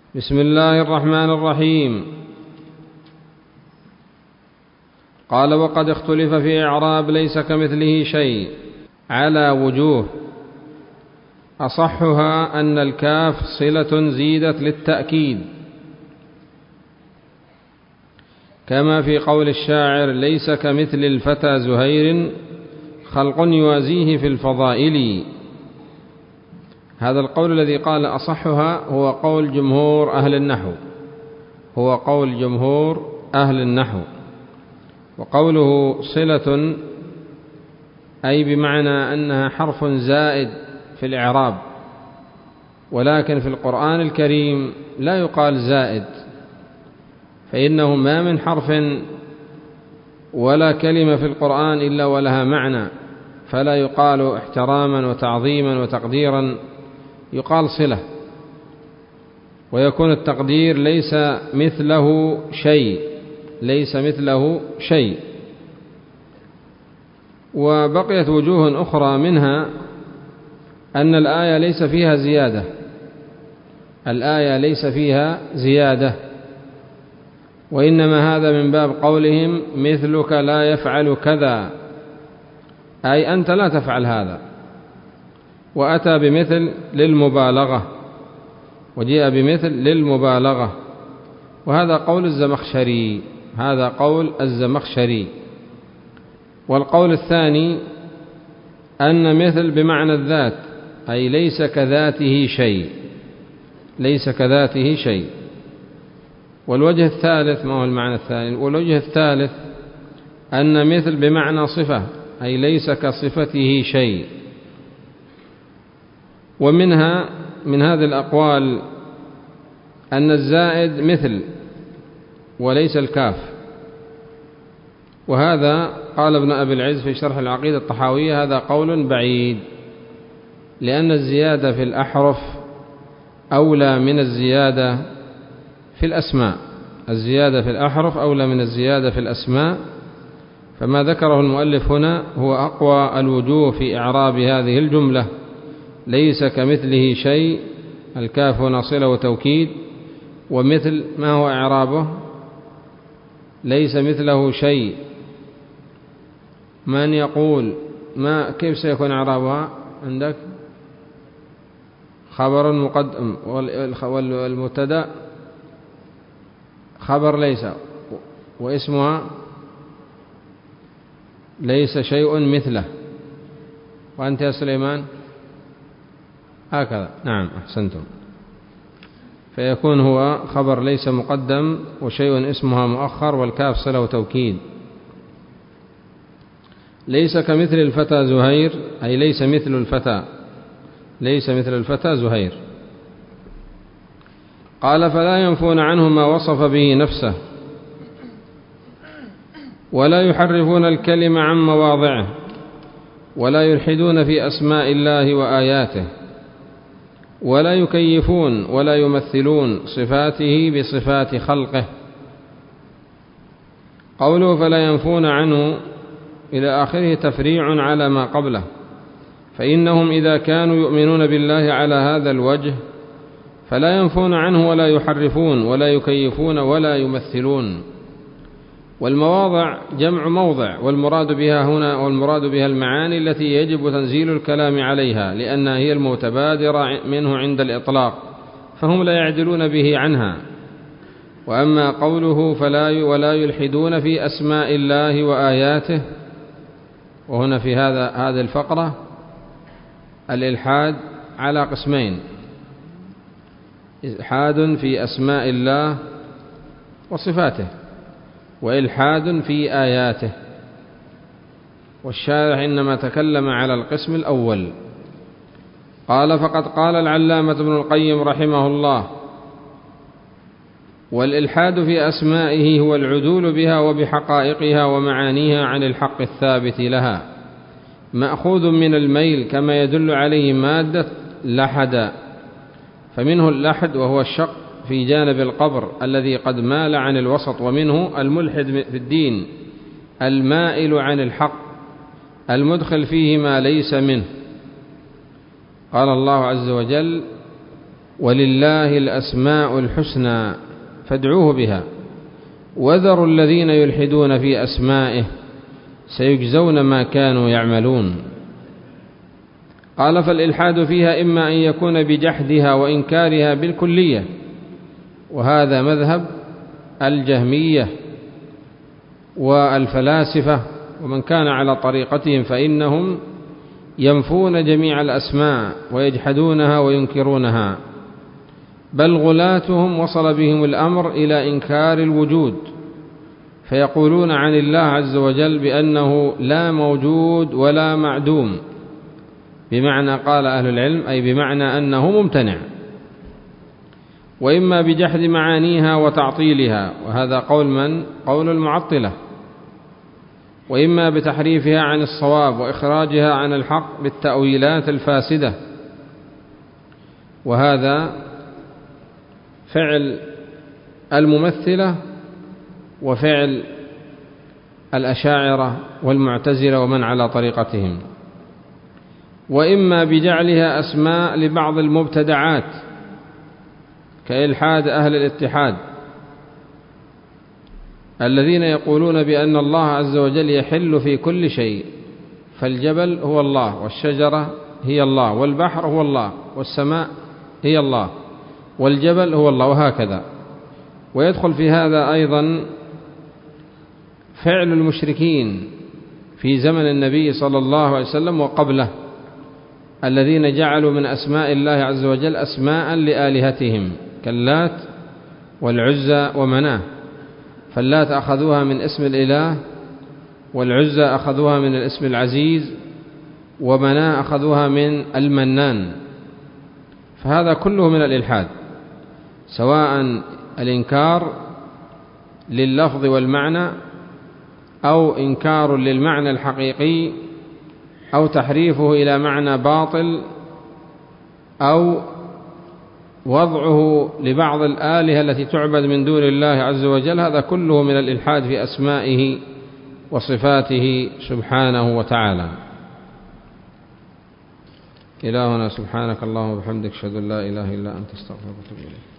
بسم الله الرحمن الرحيم. قال: وقد اختلف في إعراب ليس كمثله شيء على وجوه، أصحها أن الكاف صلة زيدت للتأكيد، كما في قول الشاعر: ليس كمثل الفتى زهير خلق يوازيه في الفضائل. هذا القول الذي قال أصحها هو قول جمهور أهل النحو، هو قول جمهور أهل النحو. وقوله صلة أي بمعنى أنها حرف زائد في الإعراب، ولكن في القرآن الكريم لا يقال زائد، فإنه ما من حرف ولا كلمة في القرآن إلا ولها معنى، فلا يقال احتراما وتعظيما وتقديرا، يقال صلة، ويكون التقدير ليس مثله شيء، ليس مثله شيء. وبقيت وجوه أخرى، منها أن الآية ليس فيها زيادة، الآية ليس فيها زيادة، وإنما هذا من باب قولهم مثلك لا يفعل كذا، أي أنت لا تفعل هذا. وأتى بمثل للمبالغة، وجاء بمثل للمبالغة، وهذا قول الزمخشري، هذا قول الزمخشري. والقول الثاني أن مثل بمعنى الذات، أي ليس كذاته شيء، ليس كذاته شيء. والوجه الثالث، ما هو المعنى الثاني؟ والوجه الثالث أن مثل بمعنى صفة، أي ليس كصفته شيء. ومنها من هذه الأقوال أن الزائد مثل وليس الكاف، وهذا قال ابن أبي العز في شرح العقيدة الطحاوية هذا قول بعيد، لأن الزيادة في الأحرف أولى من الزيادة في الأسماء، الزيادة في الأحرف أولى من الزيادة في الأسماء. فما ذكره المؤلف هنا هو أقوى الوجوه في إعراب هذه الجملة: ليس كمثله شيء، الكاف هنا صلة وتوكيد. ومثل ما هو إعرابه؟ ليس مثله شيء. من يقول ما كيف سيكون إعرابها عندك؟ خبر مقدم، والمبتدأ خبر ليس، واسمها ليس شيء مثله. وأنت يا سليمان هكذا، نعم أحسنتم. فيكون هو خبر ليس مقدم، وشيء اسمها مؤخر، والكاف صلة وتوكيد. ليس كمثل الفتى زهير، أي ليس مثل الفتى، ليس مثل الفتى زهير. قال: فلا ينفون عنه ما وصف به نفسه، ولا يحرفون الكلم عن مواضعه، ولا يلحدون في أسماء الله وآياته، ولا يكيفون ولا يمثلون صفاته بصفات خلقه. قوله فلا ينفون عنه إلى آخره تفريع على ما قبله، فإنهم إذا كانوا يؤمنون بالله على هذا الوجه فلا ينفون عنه ولا يحرفون ولا يكيفون ولا يمثلون. والمواضع جمع موضع، والمراد بها هنا والمراد بها المعاني التي يجب تنزيل الكلام عليها، لأنها هي المتبادرة منه عند الإطلاق، فهم لا يعدلون به عنها. وأما قوله ولا يلحدون في أسماء الله وآياته، وهنا في هذه الفقرة الإلحاد على قسمين: إلحاد في أسماء الله وصفاته، وإلحاد في آياته. والشارح إنما تكلم على القسم الأول. قال: فقد قال العلامة ابن القيم رحمه الله: والإلحاد في أسمائه هو العدول بها وبحقائقها ومعانيها عن الحق الثابت لها، مأخوذ من الميل، كما يدل عليه مادة لحد، فمنه اللحد وهو الشق في جانب القبر الذي قد مال عن الوسط، ومنه الملحد في الدين المائل عن الحق المدخل فيه ما ليس منه. قال الله عز وجل: ولله الأسماء الحسنى فادعوه بها وذروا الذين يلحدون في أسمائه سيجزون ما كانوا يعملون. قال فالإلحاد فيها إما أن يكون بجحدها وإنكارها بالكلية، وهذا مذهب الجهمية والفلاسفة ومن كان على طريقتهم، فإنهم ينفون جميع الأسماء ويجحدونها وينكرونها، بل غلاتهم وصل بهم الأمر إلى إنكار الوجود، فيقولون عن الله عز وجل بأنه لا موجود ولا معدوم، بمعنى قال أهل العلم أي بمعنى أنه ممتنع. وإما بجحد معانيها وتعطيلها، وهذا قول من؟ قول المعطلة. وإما بتحريفها عن الصواب وإخراجها عن الحق بالتأويلات الفاسدة، وهذا فعل الممثلة وفعل الأشاعرة والمعتزلة ومن على طريقتهم. وإما بجعلها أسماء لبعض المبتدعات كإلحاد أهل الاتحاد الذين يقولون بأن الله عز وجل يحل في كل شيء، فالجبل هو الله، والشجرة هي الله، والبحر هو الله، والسماء هي الله، والجبل هو الله، وهكذا. ويدخل في هذا أيضا فعل المشركين في زمن النبي صلى الله عليه وسلم وقبله، الذين جعلوا من أسماء الله عز وجل أسماء لآلهتهم كاللات والعزى ومناه، فاللات أخذوها من اسم الإله، والعزى أخذوها من الاسم العزيز، ومناه أخذوها من المنان. فهذا كله من الإلحاد، سواء الإنكار لللفظ والمعنى أو إنكار للمعنى الحقيقي أو تحريفه إلى معنى باطل أو وضعه لبعض الآلهة التي تعبد من دون الله عز وجل. هذا كله من الإلحاد في أسمائه وصفاته سبحانه وتعالى. إلهنا سبحانك اللهم وبحمدك أشهد أن لا إله إلا أنت أستغفرك وأتوب إليك.